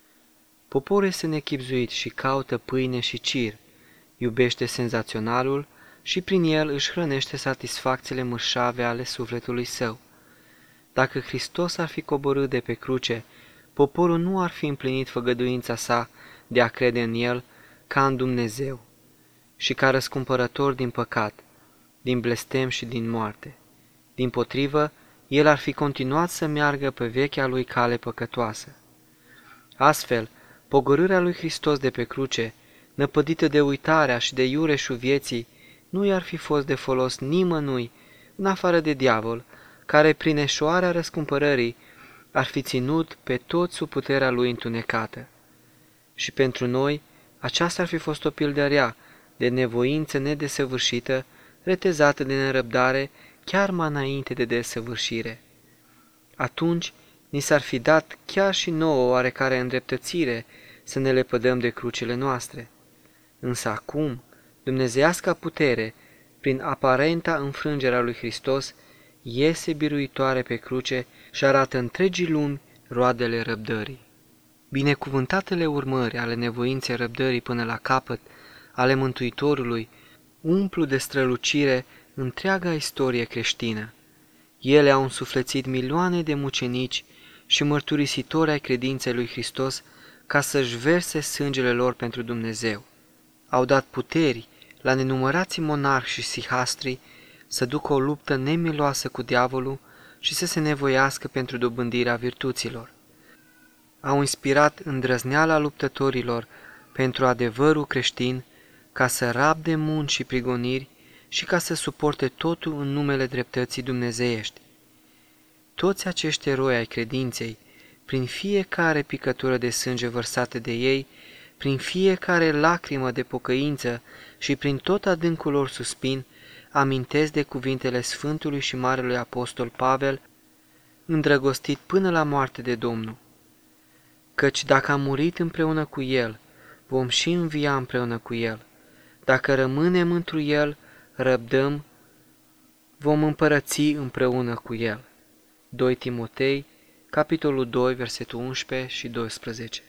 Poporul este nechibzuit și caută pâine și cir, iubește senzaționalul și prin el își hrănește satisfacțiile mărșave ale sufletului său. Dacă Hristos ar fi coborât de pe cruce, poporul nu ar fi împlinit făgăduința sa de a crede în el ca în Dumnezeu și ca răscumpărător din păcat, din blestem și din moarte. Dimpotrivă, el ar fi continuat să meargă pe vechea lui cale păcătoasă. Astfel, pogorârea lui Hristos de pe cruce, năpădită de uitarea și de iureșul vieții, nu i-ar fi fost de folos nimănui, în afară de diavol, care prin eșoarea răscumpărării ar fi ținut pe toți sub puterea lui întunecată. Și pentru noi, aceasta ar fi fost o pildă rea, de nevoință nedesăvârșită, retezată de nerăbdare, chiar mai înainte de desăvârșire. Atunci, ni s-ar fi dat chiar și nouă oarecare îndreptățire să ne lepădăm de crucile noastre. Însă acum, dumnezeiasca putere, prin aparenta înfrângerea lui Hristos, iese biruitoare pe cruce și arată întregii lumi roadele răbdării. Binecuvântatele urmări ale nevoinței răbdării până la capăt, ale Mântuitorului, umplu de strălucire întreaga istorie creștină. Ele au însuflețit milioane de mucenici și mărturisitori ai credinței lui Hristos ca să-și verse sângele lor pentru Dumnezeu. Au dat puteri la nenumărații monarhi și sihastri să ducă o luptă nemiloasă cu diavolul și să se nevoiască pentru dobândirea virtuților. Au inspirat îndrăzneala luptătorilor pentru adevărul creștin ca să rabde munci și prigoniri și ca să suporte totul în numele dreptății dumnezeiești. Toți acești eroi ai credinței, prin fiecare picătură de sânge vărsată de ei, prin fiecare lacrimă de pocăință și prin tot adâncul lor suspin, amintesc de cuvintele Sfântului și Marelui Apostol Pavel, îndrăgostit până la moarte de Domnul. Căci dacă am murit împreună cu El, vom și învia împreună cu El. Dacă rămânem întru El, răbdăm, vom împărăți împreună cu El. doi Timotei, capitolul doi, versetul unsprezece și doisprezece.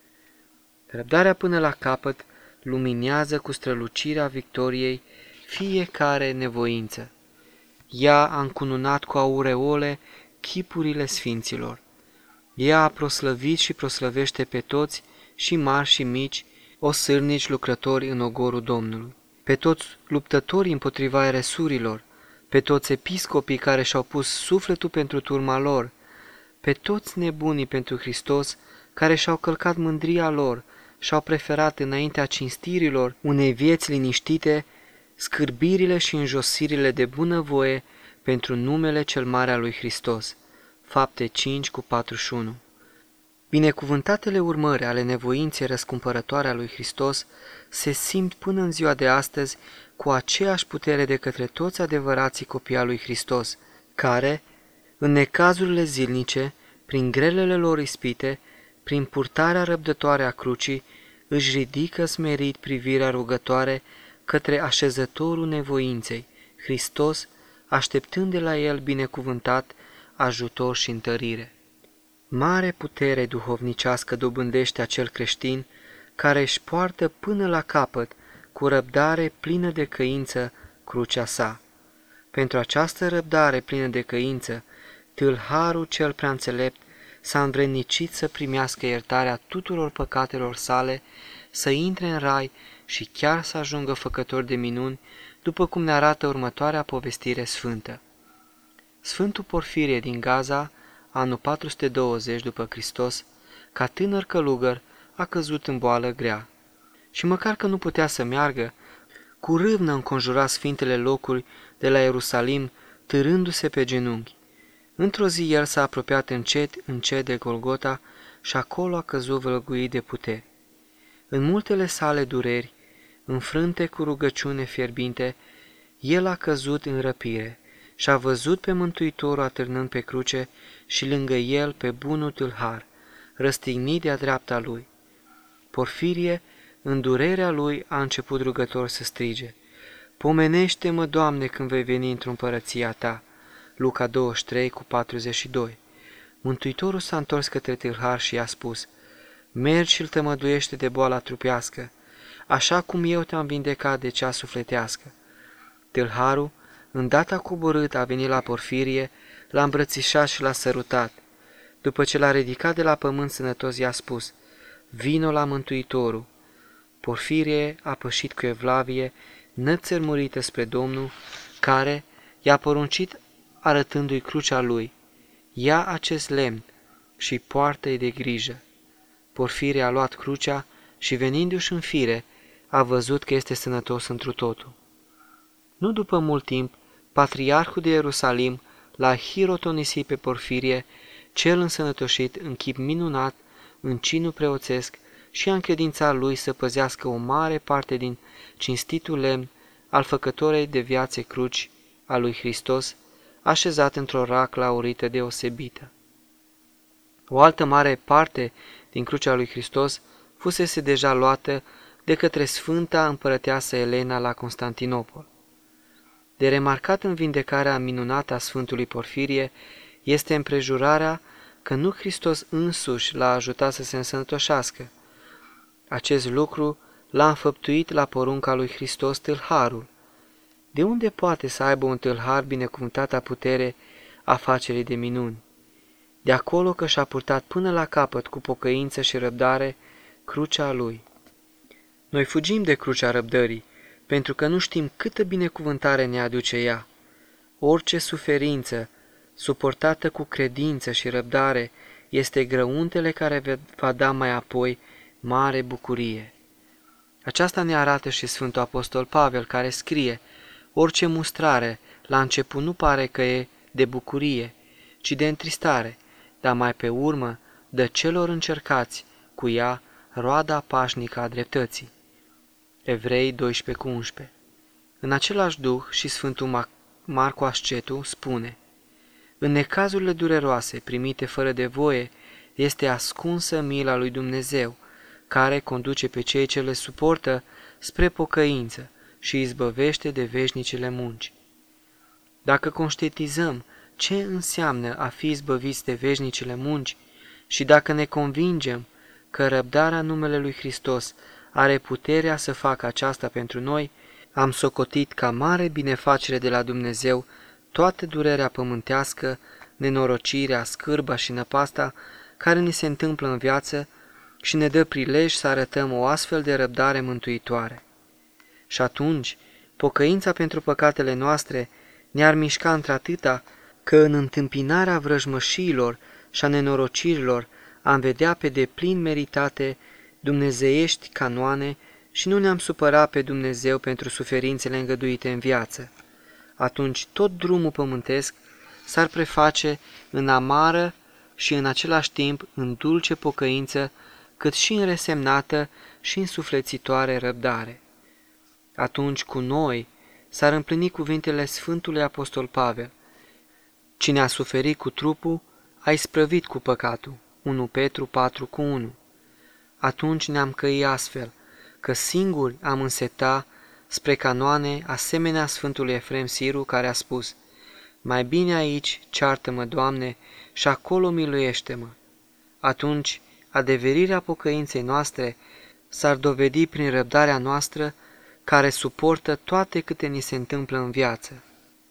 Răbdarea până la capăt luminează cu strălucirea victoriei fiecare nevoință. Ea a încununat cu aureole chipurile sfinților. Ea a proslăvit și proslăvește pe toți, și mari și mici, osârnici lucrători în ogorul Domnului, pe toți luptătorii împotriva eresurilor, pe toți episcopii care și-au pus sufletul pentru turma lor, pe toți nebunii pentru Hristos care și-au călcat mândria lor și-au preferat înaintea cinstirilor unei vieți liniștite scârbirile și înjosirile de bunăvoie pentru numele cel mare al lui Hristos. Fapte cinci cu patruzeci și unu. Binecuvântatele urmări ale nevoinței răscumpărătoare a lui Hristos se simt până în ziua de astăzi cu aceeași putere de către toți adevărații copii al lui Hristos, care, în necazurile zilnice, prin grelele lor ispite, prin purtarea răbdătoare a crucii, își ridică smerit privirea rugătoare către așezătorul nevoinței, Hristos, așteptând de la el binecuvântat ajutor și întărire. Mare putere duhovnicească dobândește acel creștin care își poartă până la capăt, cu răbdare plină de căință, crucea sa. Pentru această răbdare plină de căință, tâlharul cel prea înțelept s-a învrednicit să primească iertarea tuturor păcatelor sale, să intre în rai și chiar să ajungă făcător de minuni, după cum ne arată următoarea povestire sfântă. Sfântul Porfirie din Gaza, anul patru sute douăzeci după Hristos, ca tânăr călugăr, a căzut în boală grea. Și măcar că nu putea să meargă, cu râvnă înconjura sfintele locuri de la Ierusalim, târându-se pe genunchi. Într-o zi el s-a apropiat încet, încet de Golgota și acolo a căzut vălguit de puteri. În multele sale dureri, înfrânte cu rugăciune fierbinte, el a căzut în răpire și a văzut pe Mântuitorul atârnând pe cruce și lângă el pe bunul tâlhar, răstignit de-a dreapta lui. Porfirie, în durerea lui, a început rugător să strige: „Pomenește-mă, Doamne, când vei veni într-o împărăția ta.” Luca douăzeci și trei cu patruzeci și doi. Mântuitorul s-a întors către tâlhar și i-a spus: „Mergi și îl tămăduiește de boala trupească, așa cum eu te-am vindecat de cea sufletească.” Tâlharul, îndată coborât, a venit la Porfirie, l-a îmbrățișat și l-a sărutat. După ce l-a ridicat de la pământ sănătos, i-a spus: „Vino la Mântuitorul.” Porfirie a pășit cu evlavie, nățărmurită spre Domnul, care i-a poruncit, arătându-i crucea lui: „Ia acest lemn și poartă-i de grijă.” Porfirie a luat crucea și, venindu-și în fire, a văzut că este sănătos întru totul. Nu după mult timp, patriarhul de Ierusalim l-a hirotonisit pe Porfirie, cel însănătoșit în chip minunat, în cinul preoțesc, și a încredințat lui să păzească o mare parte din cinstitul lemn al făcătorei de viațe cruci a lui Hristos, așezat într-o raclă aurită deosebită. O altă mare parte din crucea lui Hristos fusese deja luată de către Sfânta Împărăteasă Elena la Constantinopol. De remarcat în vindecarea minunată a Sfântului Porfirie este împrejurarea că nu Hristos însuși l-a ajutat să se însănătoșească. Acest lucru l-a înfăptuit la porunca lui Hristos tâlharul. De unde poate să aibă un tâlhar binecuvântata putere afacerii de minuni? De acolo că și-a purtat până la capăt cu pocăință și răbdare crucea lui. Noi fugim de crucea răbdării, pentru că nu știm câtă binecuvântare ne aduce ea. Orice suferință, suportată cu credință și răbdare, este grăuntele care va da mai apoi mare bucurie. Aceasta ne arată și Sfântul Apostol Pavel, care scrie: „Orice mustrare la început nu pare că e de bucurie, ci de întristare, dar mai pe urmă dă celor încercați cu ea roada pașnică a dreptății.” Evrei doisprezece cu unsprezece. În același duh și Sfântul Marcu Ascetu spune: „În necazurile dureroase primite fără de voie este ascunsă mila lui Dumnezeu, care conduce pe cei ce le suportă spre pocăință și izbăvește de veșnicele munci.” Dacă conștientizăm ce înseamnă a fi izbăviți de veșnicele munci și dacă ne convingem că răbdarea în numele lui Hristos are puterea să facă aceasta pentru noi, am socotit ca mare binefacere de la Dumnezeu toată durerea pământească, nenorocirea, scârba și năpasta care ni se întâmplă în viață și ne dă prilej să arătăm o astfel de răbdare mântuitoare. Și atunci, pocăința pentru păcatele noastre ne-ar mișca într-atâta că în întâmpinarea vrăjmășiilor și a nenorocirilor am vedea pe deplin meritate dumnezeiești canoane și nu ne-am supărat pe Dumnezeu pentru suferințele îngăduite în viață. Atunci tot drumul pământesc s-ar preface în amară și în același timp în dulce pocăință, cât și în resemnată și însuflețitoare răbdare. Atunci cu noi s-ar împlini cuvintele Sfântului Apostol Pavel: cine a suferit cu trupul, a isprăvit cu păcatul. unu Petru patru cu unu. Atunci ne-am căi astfel, că singuri am înseta spre canoane, asemenea Sfântului Efrem Siru, care a spus: mai bine aici ceartă-mă, Doamne, și acolo miluiește-mă. Atunci adeverirea pocăinței noastre s-ar dovedi prin răbdarea noastră, care suportă toate câte ni se întâmplă în viață.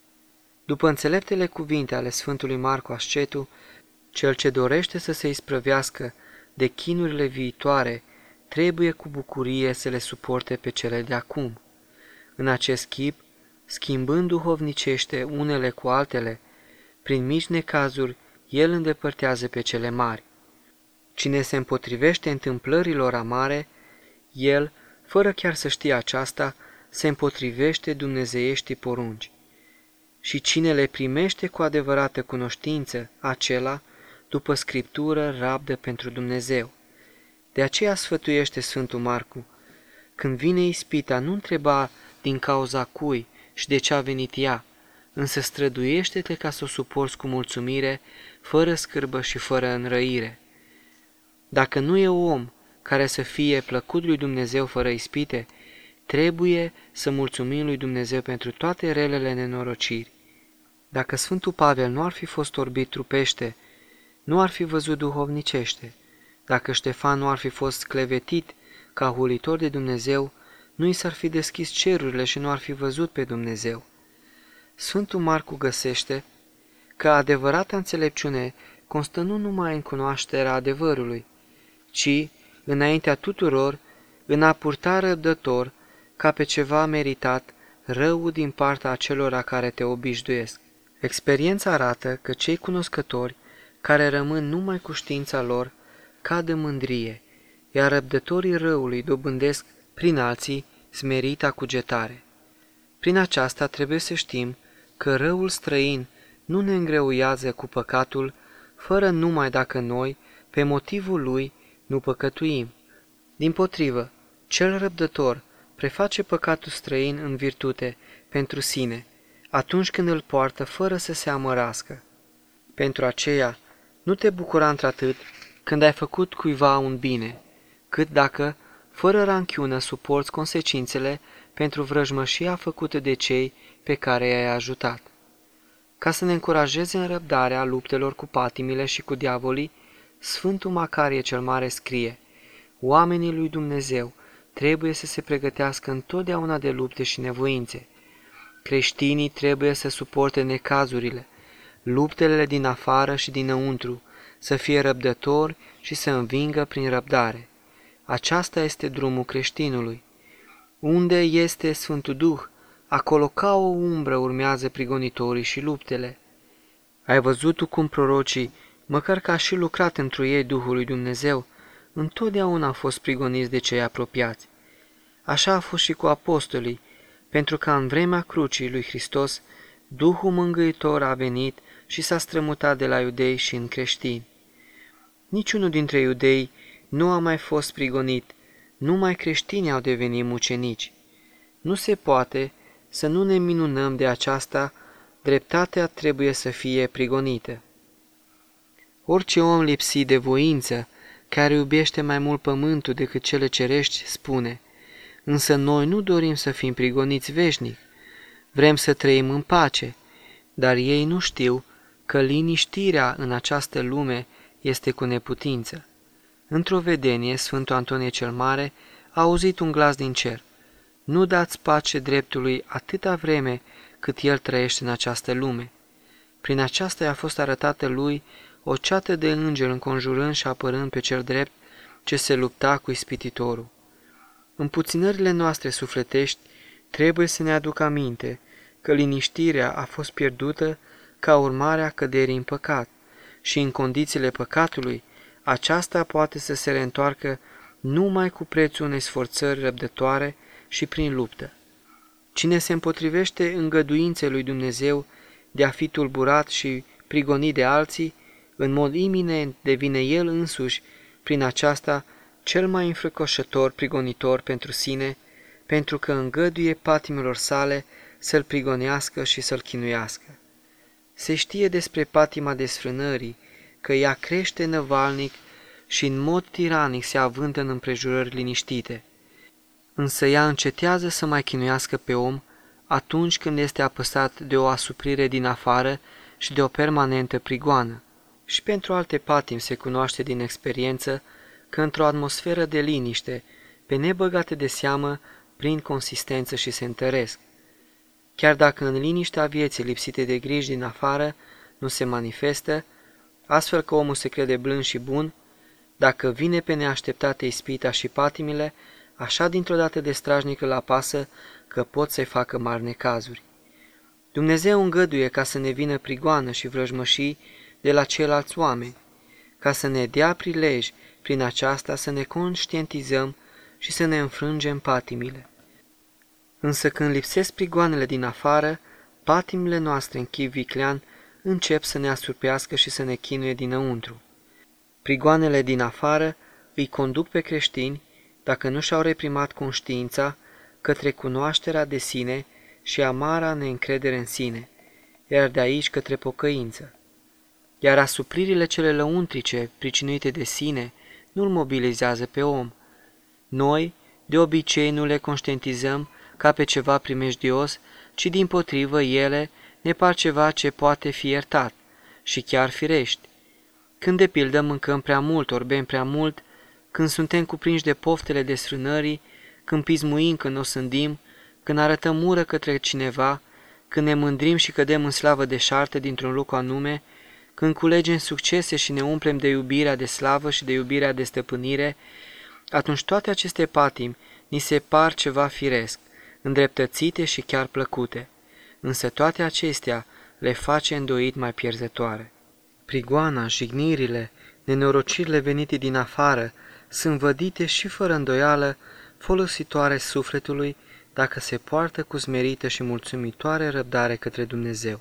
După înțeleptele cuvinte ale Sfântului Marcu Ascetu, cel ce dorește să se isprăvească de chinurile viitoare, trebuie cu bucurie să le suporte pe cele de acum. În acest chip, schimbând duhovnicește unele cu altele, prin mici necazuri, el îndepărtează pe cele mari. Cine se împotrivește întâmplărilor amare, el, fără chiar să știe aceasta, se împotrivește dumnezeieștii porunci. Și cine le primește cu adevărată cunoștință, acela, după Scriptură, rabdă pentru Dumnezeu. De aceea sfătuiește Sfântul Marcu: când vine ispita, nu întreba din cauza cui și de ce a venit ea, însă străduiește-te ca să o suporți cu mulțumire, fără scârbă și fără înrăire. Dacă nu e om care să fie plăcut lui Dumnezeu fără ispite, trebuie să mulțumim lui Dumnezeu pentru toate relele nenorociri. Dacă Sfântul Pavel nu ar fi fost orbit trupește, nu ar fi văzut duhovnicește. Dacă Ștefan nu ar fi fost clevetit ca hulitor de Dumnezeu, nu i s-ar fi deschis cerurile și nu ar fi văzut pe Dumnezeu. Sfântul Marcu găsește că adevărata înțelepciune constă nu numai în cunoașterea adevărului, ci, înaintea tuturor, în a purta răbdător, ca pe ceva meritat, răul din partea acelora care te obișnuiesc. Experiența arată că cei cunoscători, care rămân numai cu știința lor, cad în mândrie, iar răbdătorii răului dobândesc prin alții smerita cugetare. Prin aceasta trebuie să știm că răul străin nu ne îngreuiază cu păcatul, fără numai dacă noi, pe motivul lui, nu păcătuim. Dimpotrivă, cel răbdător preface păcatul străin în virtute pentru sine, atunci când îl poartă fără să se amărască. Pentru aceea, nu te bucura într-atât când ai făcut cuiva un bine, cât dacă, fără ranchiună, suporți consecințele pentru vrăjmășia făcută de cei pe care i-ai ajutat. Ca să ne încurajeze în răbdarea luptelor cu patimile și cu diavolii, Sfântul Macarie cel Mare scrie: oamenii lui Dumnezeu trebuie să se pregătească întotdeauna de lupte și nevoințe. Creștinii trebuie să suporte necazurile, luptele din afară și dinăuntru, să fie răbdători și să învingă prin răbdare. Aceasta este drumul creștinului. Unde este Sfântul Duh, acolo ca o umbră urmează prigonitorii și luptele. Ai văzut tu cum prorocii, măcar că a și lucrat întru ei Duhul lui Dumnezeu, întotdeauna au fost prigoniți de cei apropiați. Așa a fost și cu apostolii, pentru că în vremea crucii lui Hristos, Duhul Mângâitor a venit și s-a strămutat de la iudei și în creștini. Niciunul dintre iudei nu a mai fost prigonit, numai creștinii au devenit mucenici. Nu se poate să nu ne minunăm de aceasta, dreptatea trebuie să fie prigonită. Orice om lipsit de voință, care iubește mai mult pământul decât cele cerești, spune: însă noi nu dorim să fim prigoniți veșnic, vrem să trăim în pace, dar ei nu știu că liniștirea în această lume este cu neputință. Într-o vedenie, Sfântul Antonie cel Mare a auzit un glas din cer: nu dați pace dreptului atâta vreme cât el trăiește în această lume. Prin aceasta i-a fost arătată lui o ceată de îngeri înconjurând și apărând pe cel drept ce se lupta cu ispititorul. În puținările noastre sufletești trebuie să ne aducă aminte că liniștirea a fost pierdută ca urmare a căderii în păcat și în condițiile păcatului aceasta poate să se reîntoarcă numai cu prețul unei sforțări răbdătoare și prin luptă. Cine se împotrivește îngăduinței lui Dumnezeu de a fi tulburat și prigonit de alții, În mod iminent devine el însuși, prin aceasta, cel mai înfricoșător prigonitor pentru sine, pentru că îngăduie patimilor sale să-l prigonească și să-l chinuiască. Se știe despre patima desfrânării că ea crește năvalnic și în mod tiranic se avântă în împrejurări liniștite, însă ea încetează să mai chinuiască pe om atunci când este apăsat de o asuprire din afară și de o permanentă prigoană. Și pentru alte patimi se cunoaște din experiență că într-o atmosferă de liniște, pe nebăgate de seamă, prind consistență și se întăresc. Chiar dacă în liniștea vieții lipsite de griji din afară nu se manifestă, astfel că omul se crede blând și bun, dacă vine pe neașteptate ispita și patimile, așa dintr-o dată de strajnic îl apasă că pot să-i facă mari necazuri. Dumnezeu îngăduie ca să ne vină prigoană și vrăjmășii de la ceilalți oameni, ca să ne dea prilej prin aceasta să ne conștientizăm și să ne înfrângem patimile. Însă când lipsesc prigoanele din afară, patimile noastre în chip viclean încep să ne asurpească și să ne chinuie dinăuntru. Prigoanele din afară îi conduc pe creștini, dacă nu și-au reprimat conștiința, către cunoașterea de sine și amara neîncredere în sine, iar de aici către pocăință. Iar asupririle cele lăuntrice, pricinuite de sine, nu-l mobilizează pe om. Noi, de obicei, nu le conștientizăm ca pe ceva primejdios, ci dimpotrivă ele ne par ceva ce poate fi iertat și chiar firești. Când de pildă mâncăm prea mult ori bem prea mult, când suntem cuprinși de poftele desfrânării, când pismuim, când o sândim, când arătăm ură către cineva, când ne mândrim și cădem în slavă deșartă dintr-un lucru anume, când culegem succese și ne umplem de iubirea de slavă și de iubirea de stăpânire, atunci toate aceste patimi ni se par ceva firesc, îndreptățite și chiar plăcute, însă toate acestea le face îndoit mai pierzătoare. Prigoana, jignirile, nenorocirile venite din afară sunt vădite și fără îndoială folositoare sufletului dacă se poartă cu smerită și mulțumitoare răbdare către Dumnezeu.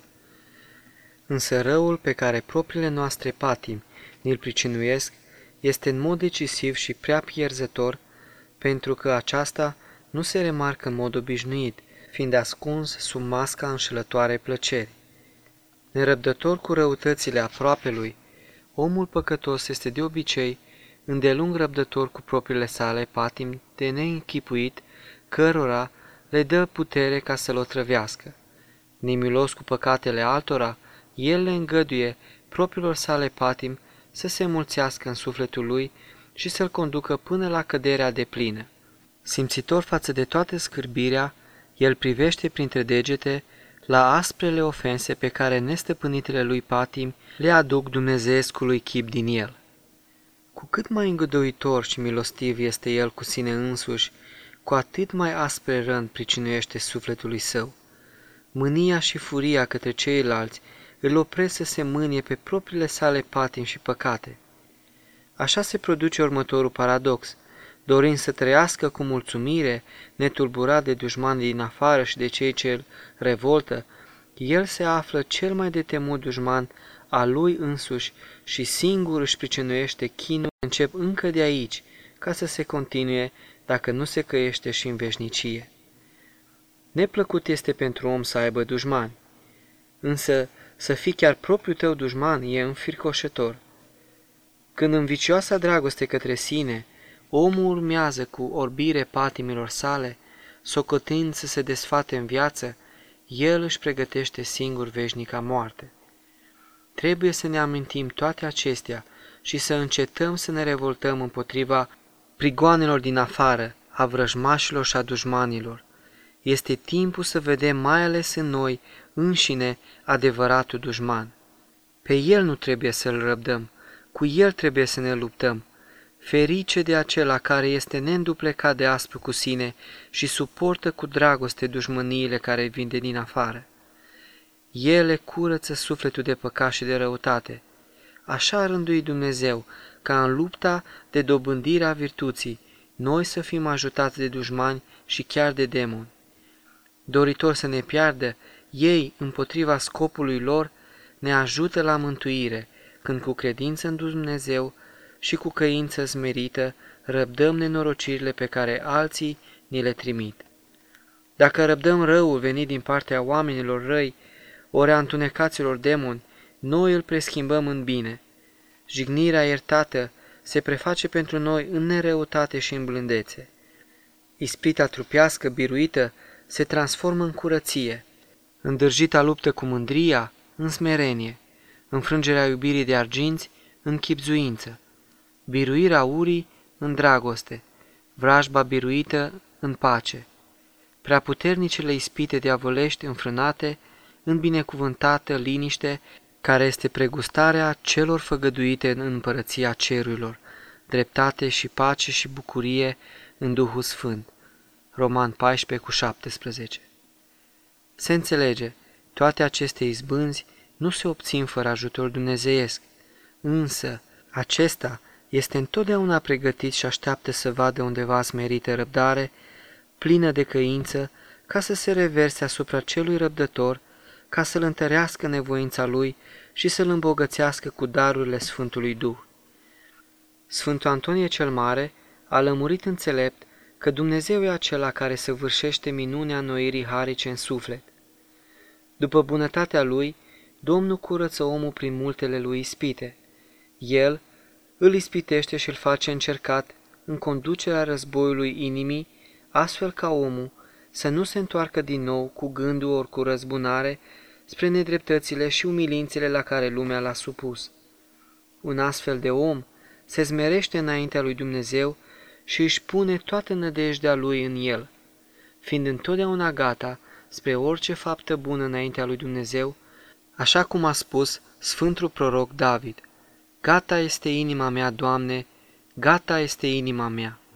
Însă răul pe care propriile noastre patimi ni-l pricinuiesc este în mod decisiv și prea pierzător, pentru că aceasta nu se remarcă în mod obișnuit, fiind ascuns sub masca înșelătoare plăcerii. Nerăbdător cu răutățile aproapelui, omul păcătos este de obicei îndelung răbdător cu propriile sale patimi de neînchipuit, cărora le dă putere ca să-l otrăvească. Nemilos cu păcatele altora, el le îngăduie propriilor sale patimi să se mulțească în sufletul lui și să-l conducă până la căderea deplină. Simțitor față de toată scârbirea, el privește printre degete la asprele ofense pe care nestăpânitele lui patimi le aduc dumnezeescului chip din el. Cu cât mai îngăduitor și milostiv este el cu sine însuși, cu atât mai aspre rând pricinuiește sufletului său. Mânia și furia către ceilalți îl opresc să se mânie pe propriile sale patimi și păcate. Așa se produce următorul paradox. Dorind să trăiască cu mulțumire, netulburat de dușmanii din afară și de cei ce îl revoltă, el se află cel mai de temut dușman al lui însuși și singur își pricinuiește chinul, încep încă de aici, ca să se continue dacă nu se căiește și în veșnicie. Neplăcut este pentru om să aibă dușmani, însă să fii chiar propriul tău dușman e înfricoșător. Când în vicioasa dragoste către sine, omul urmează cu orbire patimilor sale, socotind să se desfate în viață, el își pregătește singur veșnica moarte. Trebuie să ne amintim toate acestea și să încetăm să ne revoltăm împotriva prigoanelor din afară, a vrăjmașilor și a dușmanilor. Este timpul să vedem mai ales în noi înșine adevăratul dușman. Pe el nu trebuie să-l răbdăm, cu el trebuie să ne luptăm. Ferice de acela care este neînduplecat de aspru cu sine și suportă cu dragoste dușmăniile care vin de din afară. Ele curăță sufletul de păcat și de răutate. Așa a rânduit Dumnezeu, ca în lupta de dobândire a virtuții, noi să fim ajutați de dușmani și chiar de demoni. Doritor să ne piardă, ei, împotriva scopului lor, ne ajută la mântuire, când cu credință în Dumnezeu și cu căință smerită răbdăm nenorocirile pe care alții ni le trimit. Dacă răbdăm răul venit din partea oamenilor răi, ori a întunecaților demoni, noi îl preschimbăm în bine. Jignirea iertată se preface pentru noi în nereutate și în blândețe. Ispita trupească biruită se transformă în curăție, îndârjita luptă cu mândria în smerenie, înfrângerea iubirii de arginți în chibzuință, biruirea urii în dragoste, vrajba biruită în pace, preaputernicele ispite diavolești înfrânate în binecuvântată liniște, care este pregustarea celor făgăduite în împărăția cerurilor, dreptate și pace și bucurie în Duhul Sfânt. Roman paisprezece cu șaptesprezece. Se înțelege, toate aceste izbânzi nu se obțin fără ajutorul dumnezeiesc, însă acesta este întotdeauna pregătit și așteaptă să vadă undeva smerită răbdare, plină de căință, ca să se reverse asupra celui răbdător, ca să-l întărească nevoința lui și să-l îmbogățească cu darurile Sfântului Duh. Sfântul Antonie cel Mare a lămurit înțelept că Dumnezeu e acela care săvârșește minunea înnoirii harice în suflet. După bunătatea lui, Domnul curăță omul prin multele lui ispite. El îl ispitește și îl face încercat în conducerea războiului inimii, astfel ca omul să nu se întoarcă din nou cu gândul ori cu răzbunare spre nedreptățile și umilințele la care lumea l-a supus. Un astfel de om se zmerește înaintea lui Dumnezeu și își pune toată nădejdea lui în el, fiind întotdeauna gata spre orice faptă bună înaintea lui Dumnezeu, așa cum a spus Sfântul Proroc David: Gata este inima mea, Doamne, gata este inima mea.